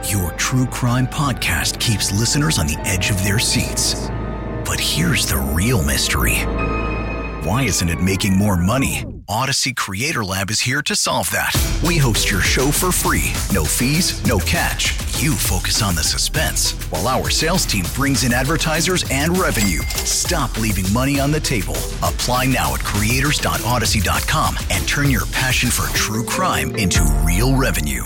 Your true crime podcast keeps listeners on the edge of their seats. But here's the real mystery. Why isn't it making more money? Odyssey Creator Lab is here to solve that. We host your show for free. No fees, no catch. You focus on the suspense, while our sales team brings in advertisers and revenue. Stop leaving money on the table. Apply now at creators.odyssey.com and turn your passion for true crime into real revenue.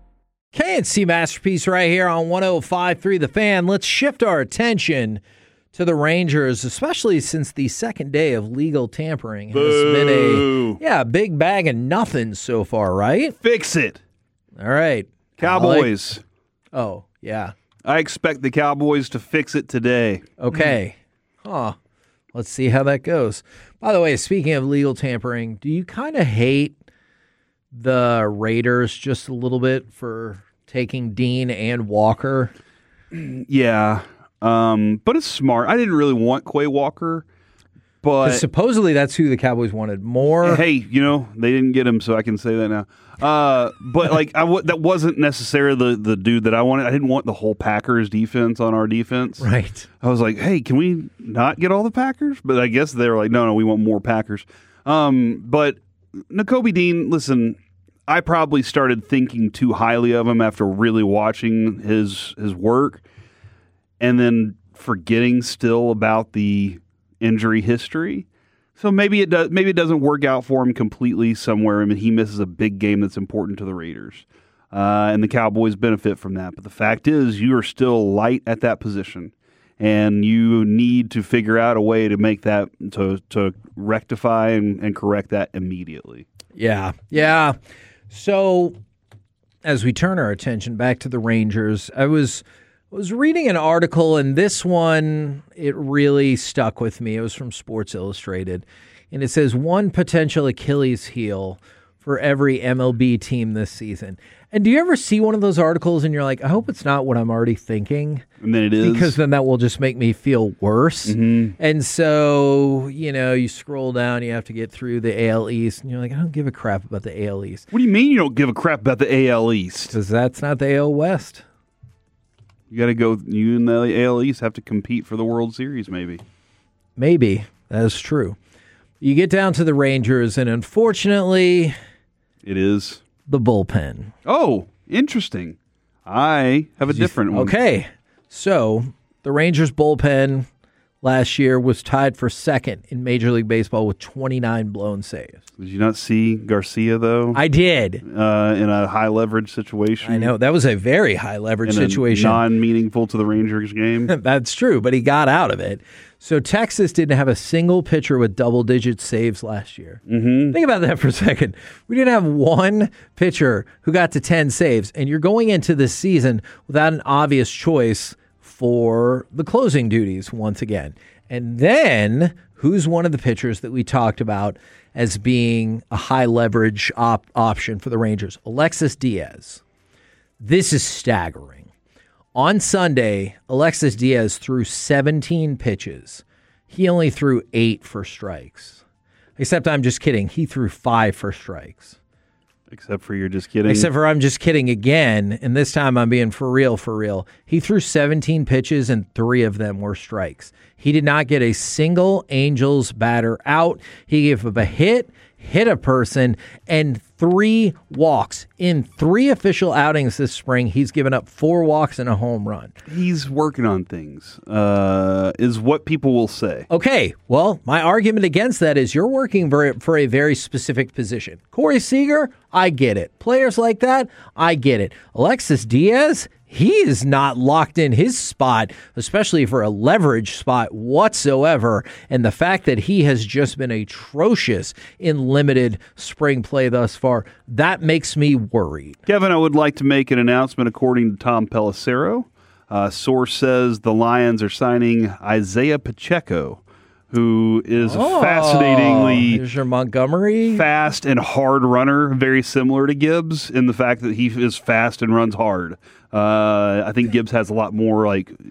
K&C Masterpiece right here on 105.3 The Fan. Let's shift our attention to the Rangers, especially since the second day of legal tampering has been a big bag of nothing so far, right? Fix it. All right. Cowboys. Oh, yeah. I expect the Cowboys to fix it today. Okay. Let's see how that goes. By the way, speaking of legal tampering, do you kind of hate the Raiders just a little bit for taking Dean and Walker? Yeah. But it's smart. I didn't really want Quay Walker, but supposedly that's who the Cowboys wanted more. Hey, they didn't get him, so I can say that now. But that wasn't necessarily the dude that I wanted. I didn't want the whole Packers defense on our defense. Right. I was like, hey, can we not get all the Packers? But I guess they were like, no, we want more Packers. But Nakobe Dean, listen, I probably started thinking too highly of him after really watching his work, and then forgetting still about the injury history. So maybe it doesn't work out for him completely somewhere. I mean, he misses a big game that's important to the Raiders, and the Cowboys benefit from that. But the fact is, you are still light at that position, and you need to figure out a way to make that to rectify and correct that immediately. Yeah. So as we turn our attention back to the Rangers, I was reading an article, and this one, it really stuck with me. It was from Sports Illustrated, and it says one potential Achilles heel for every MLB team this season. And do you ever see one of those articles and you're like, I hope it's not what I'm already thinking? And then it is. Because then that will just make me feel worse. Mm-hmm. And so, you scroll down, you have to get through the AL East, and you're like, I don't give a crap about the AL East. What do you mean you don't give a crap about the AL East? Because that's not the AL West. You got to go. You and the AL East have to compete for the World Series, maybe. Maybe. That is true. You get down to the Rangers, and unfortunately, it is the bullpen. Oh, interesting. I have a different one. Okay. So the Rangers bullpen last year was tied for second in Major League Baseball with 29 blown saves. Did you not see Garcia, though? I did. In a high-leverage situation. I know. That was a very high-leverage situation. Non-meaningful to the Rangers game. That's true, but he got out of it. So Texas didn't have a single pitcher with double-digit saves last year. Mm-hmm. Think about that for a second. We didn't have one pitcher who got to 10 saves, and you're going into this season without an obvious choice for the closing duties once again. And then, who's one of the pitchers that we talked about as being a high-leverage option for the Rangers? Alexis Diaz. This is staggering. On Sunday, Alexis Diaz threw 17 pitches. He only threw 8 for strikes. Except I'm just kidding. He threw 5 for strikes. Except for you're just kidding. Except for I'm just kidding again, and this time I'm being for real. He threw 17 pitches, and 3 of them were strikes. He did not get a single Angels batter out. He gave up a hit a person, and 3 walks. In 3 official outings this spring, he's given up 4 walks and a home run. He's working on things, is what people will say. Okay, well, my argument against that is you're working for a very specific position. Corey Seager, I get it. Players like that, I get it. Alexis Diaz, he is not locked in his spot, especially for a leverage spot whatsoever. And the fact that he has just been atrocious in limited spring play thus far, that makes me worried. Kevin, I would like to make an announcement according to Tom Pelissero. Source says the Lions are signing Isaiah Pacheco, who is fascinatingly here's your Montgomery fast and hard runner, very similar to Gibbs in the fact that he is fast and runs hard. I think Gibbs has a lot more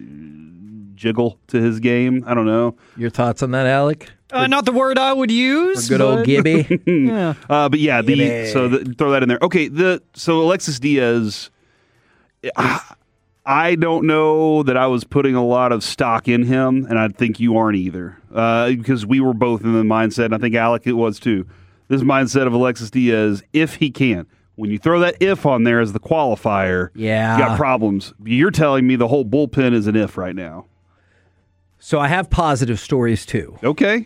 jiggle to his game. I don't know. Your thoughts on that, Alec? Not the word I would use. Good old Gibby. Yeah. But yeah, throw that in there. Okay, so Alexis Diaz, I don't know that I was putting a lot of stock in him, and I think you aren't either, because we were both in the mindset, and I think Alec it was too, this mindset of Alexis Diaz, if he can. When you throw that if on there as the qualifier, you got problems. You're telling me the whole bullpen is an if right now. So I have positive stories too. Okay.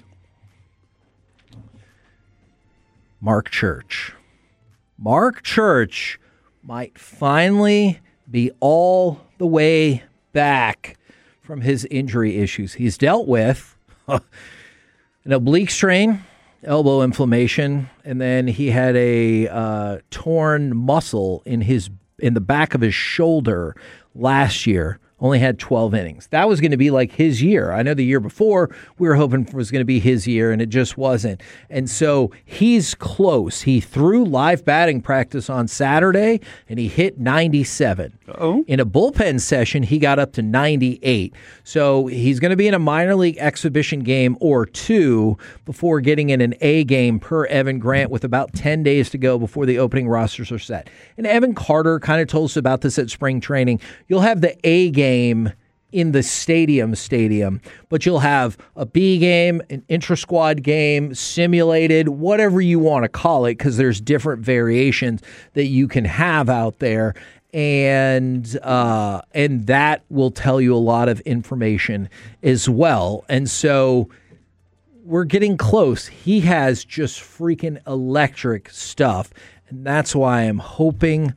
Mark Church. Mark Church might finally be all the way back from his injury issues. He's dealt with an oblique strain, elbow inflammation, and then he had a torn muscle in the back of his shoulder last year. Only had 12 innings. That was going to be like his year. I know the year before we were hoping it was going to be his year, and it just wasn't. And so he's close. He threw live batting practice on Saturday, and he hit 97. Uh-oh. In a bullpen session, he got up to 98. So he's going to be in a minor league exhibition game or two before getting in an A game per Evan Grant with about 10 days to go before the opening rosters are set. And Evan Carter kind of told us about this at spring training. You'll have the A game in the stadium, but you'll have a B game, an intra-squad game, simulated, whatever you want to call it, because there's different variations that you can have out there, and that will tell you a lot of information as well. And so we're getting close. He has just freaking electric stuff, and that's why I'm hoping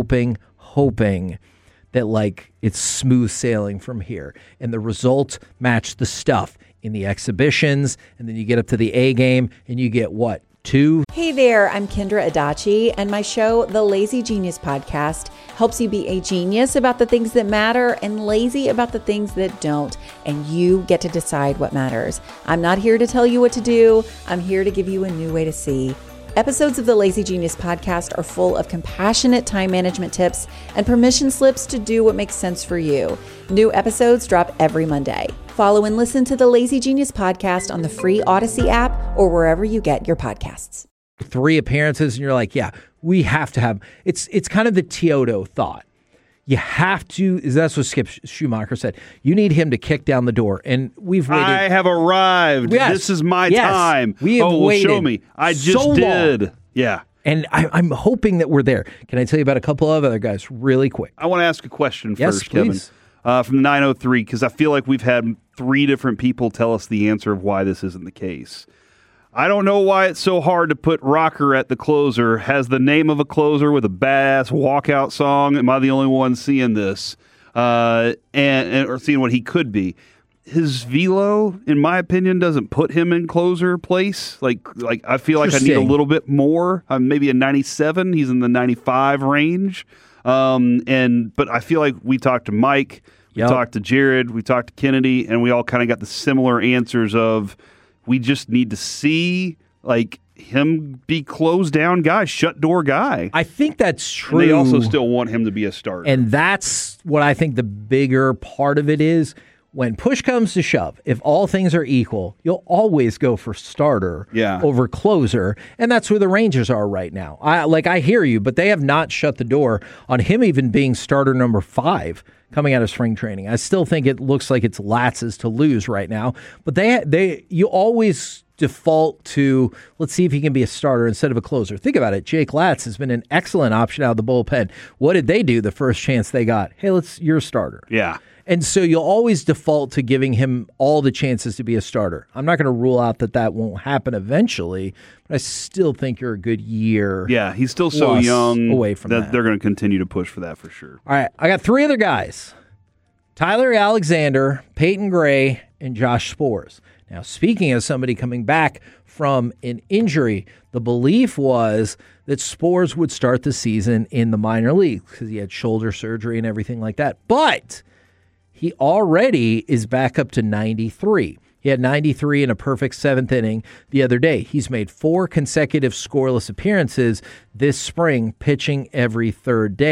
that like it's smooth sailing from here, and the results match the stuff in the exhibitions, and then you get up to the A game and you get what? 2? Hey there, I'm Kendra Adachi, and my show, The Lazy Genius Podcast, helps you be a genius about the things that matter and lazy about the things that don't, and you get to decide what matters. I'm not here to tell you what to do. I'm here to give you a new way to see. Episodes of the Lazy Genius Podcast are full of compassionate time management tips and permission slips to do what makes sense for you. New episodes drop every Monday. Follow and listen to the Lazy Genius Podcast on the free Odyssey app or wherever you get your podcasts. 3 appearances, and you're like, yeah, we have to have. It's kind of the Teodo thought. You have to, that's what Skip Schumacher said. You need him to kick down the door. And we've waited. I have arrived. Yes. This is my time. We have waited. Show me. I just did. Long. Yeah. And I'm hoping that we're there. Can I tell you about a couple of other guys really quick? I want to ask a question first, please. Kevin. From the 903, because I feel like we've had 3 different people tell us the answer of why this isn't the case. I don't know why it's so hard to put Rocker at the closer. Has the name of a closer with a badass walkout song. Am I the only one seeing this? Or seeing what he could be? His velo, in my opinion, doesn't put him in closer place. Like I feel like I need a little bit more. Maybe a 97. He's in the 95 range. But I feel like we talked to Mike, we talked to Jared, we talked to Kennedy, and we all kind of got the similar answers of. We just need to see like him be closed down guy, shut door guy. I think that's true. And they also still want him to be a starter. And that's what I think the bigger part of it is. When push comes to shove, if all things are equal, you'll always go for starter over closer. And that's where the Rangers are right now. I hear you, but they have not shut the door on him even being starter number 5 coming out of spring training. I still think it looks like it's Latz's to lose right now. But you always default to, let's see if he can be a starter instead of a closer. Think about it. Jake Latz has been an excellent option out of the bullpen. What did they do the first chance they got? Hey, you're a starter. Yeah. And so you'll always default to giving him all the chances to be a starter. I'm not going to rule out that won't happen eventually, but I still think you're a good year. Yeah, he's still so young away from that. They're going to continue to push for that for sure. All right, I got 3 other guys. Tyler Alexander, Peyton Gray, and Josh Sborz. Now, speaking of somebody coming back from an injury, the belief was that Sborz would start the season in the minor leagues because he had shoulder surgery and everything like that. But he already is back up to 93. He had 93 in a perfect 7th inning the other day. He's made 4 consecutive scoreless appearances this spring, pitching every 3rd day.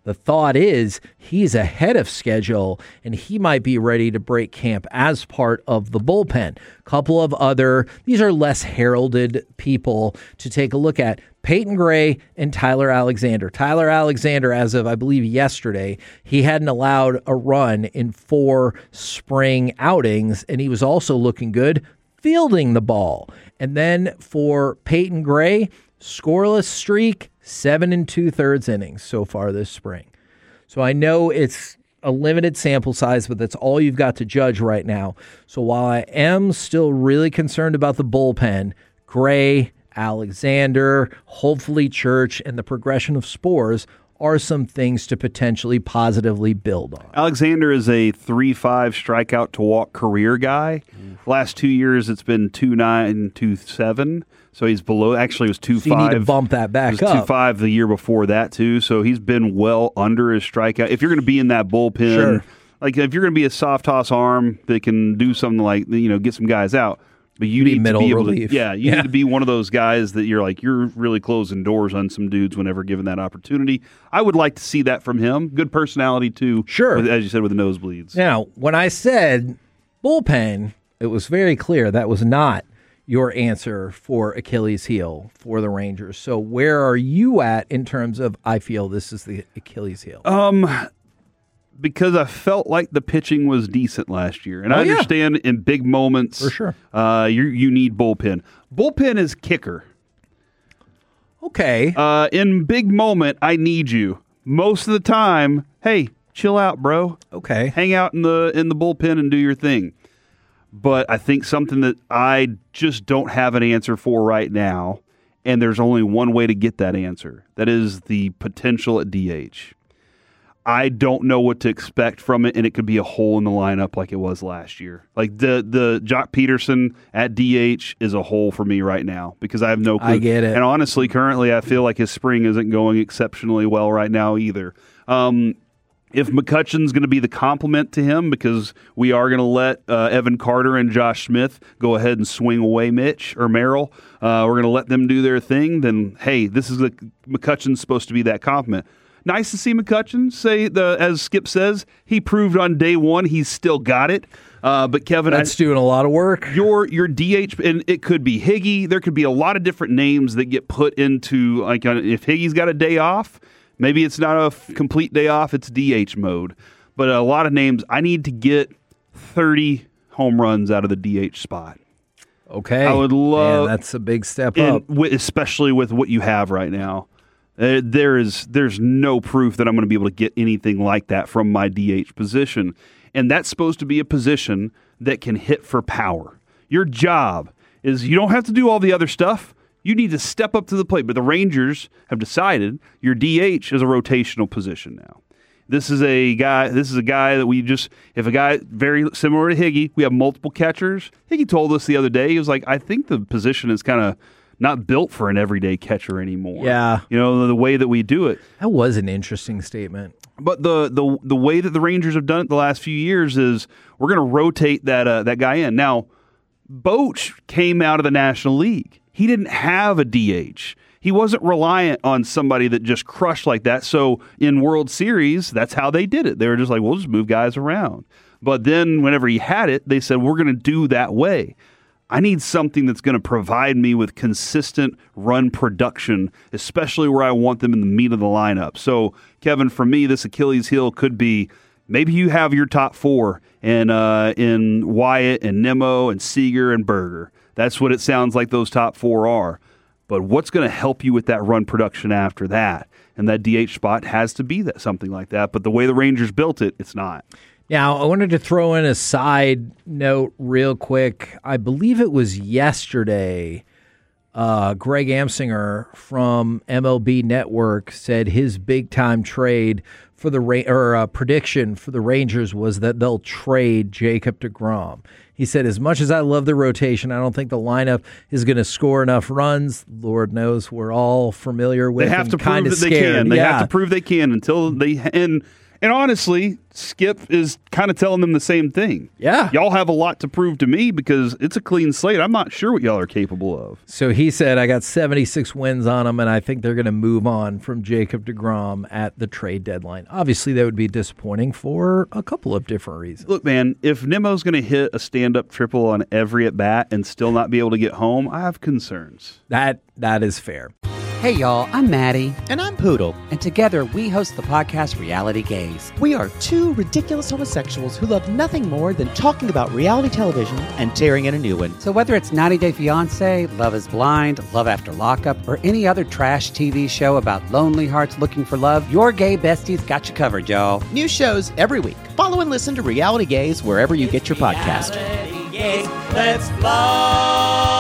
The thought is he's ahead of schedule, and he might be ready to break camp as part of the bullpen. Couple of these are less heralded people to take a look at. Peyton Gray and Tyler Alexander. Tyler Alexander, as of, I believe, yesterday, he hadn't allowed a run in 4 spring outings, and he was also looking good fielding the ball. And then for Peyton Gray, scoreless streak, 7 2/3 innings so far this spring. So I know it's a limited sample size, but that's all you've got to judge right now. So while I am still really concerned about the bullpen, Gray, Alexander, hopefully Church, and the progression of Spores are some things to potentially positively build on. Alexander is a 3.5 strikeout to walk career guy. Last 2 years, it's been 2.9, 2.7. So he's below. Actually, it was 2.5. So you need to bump that back up. It was up. 2.5 the year before that too. So he's been well under his strikeout. If you're going to be in that bullpen, sure. Like if you're going to be a soft toss arm that can do something like get some guys out. But you need middle to be able relief. to, you need to be one of those guys that you're really closing doors on some dudes whenever given that opportunity. I would like to see that from him. Good personality too. Sure. As you said, with the nosebleeds. Now, when I said bullpen, it was very clear that was not your answer for Achilles heel for the Rangers. So where are you at in terms of, I feel this is the Achilles heel? Because I felt like the pitching was decent last year. And I understand in big moments, for sure, you need bullpen. Bullpen is kicker. Okay. In big moment, I need you. Most of the time, hey, chill out, bro. Okay. Hang out in the bullpen and do your thing. But I think something that I just don't have an answer for right now, and there's only one way to get that answer. That is the potential at DH. I don't know what to expect from it, and it could be a hole in the lineup like it was last year. Like the Jock Peterson at DH is a hole for me right now because I have no clue. I get it. And honestly, currently, I feel like his spring isn't going exceptionally well right now either. If McCutchen's going to be the complement to him, because we are going to let Evan Carter and Josh Smith go ahead and swing away Mitch or Merrill, we're going to let them do their thing, then, hey, McCutchen's supposed to be that complement. Nice to see McCutchen say, as Skip says, he proved on day one he's still got it. But Kevin, that's doing a lot of work. Your DH, and it could be Higgy. There could be a lot of different names that get put into, like, if Higgy's got a day off, maybe it's not a complete day off, it's DH mode. But a lot of names, I need to get 30 home runs out of the DH spot. Okay. I would love. Man, that's a big step up. Especially with what you have right now. There's no proof that I'm going to be able to get anything like that from my DH position. And that's supposed to be a position that can hit for power. Your job is you don't have to do all the other stuff. You need to step up to the plate. But the Rangers have decided your DH is a rotational position now. This is a guy that if a guy very similar to Higgy, we have multiple catchers. Higgy told us the other day, he was like, I think the position is kind of not built for an everyday catcher anymore. Yeah. The way that we do it. That was an interesting statement. But the way that the Rangers have done it the last few years is we're going to rotate that guy in. Now, Boch came out of the National League. He didn't have a DH. He wasn't reliant on somebody that just crushed like that. So in World Series, that's how they did it. They were just like, we'll just move guys around. But then whenever he had it, they said, we're going to do that way. I need something that's going to provide me with consistent run production, especially where I want them in the meat of the lineup. So, Kevin, for me, this Achilles heel could be maybe you have your top four in Wyatt and Nimmo and Seager and Berger. That's what it sounds like those top four are. But what's going to help you with that run production after that? And that DH spot has to be something like that. But the way the Rangers built it, it's not. Now, I wanted to throw in a side note real quick. I believe it was yesterday, Greg Amsinger from MLB Network said his big-time trade for the prediction for the Rangers was that they'll trade Jacob deGrom. He said, as much as I love the rotation, I don't think the lineup is going to score enough runs. Lord knows we're all familiar with. They have to prove that they can. They have to prove they can until they And honestly, Skip is kind of telling them the same thing. Yeah. Y'all have a lot to prove to me because it's a clean slate. I'm not sure what y'all are capable of. So he said, I got 76 wins on them, and I think they're going to move on from Jacob deGrom at the trade deadline. Obviously, that would be disappointing for a couple of different reasons. Look, man, if Nemo's going to hit a stand-up triple on every at-bat and still not be able to get home, I have concerns. That is fair. Hey, y'all, I'm Maddie. And I'm Poodle. And together, we host the podcast Reality Gaze. We are two ridiculous homosexuals who love nothing more than talking about reality television and tearing in a new one. So whether it's 90 Day Fiancé, Love is Blind, Love After Lockup, or any other trash TV show about lonely hearts looking for love, your gay besties got you covered, y'all. New shows every week. Follow and listen to Reality Gaze wherever you get your podcast. Let's fly.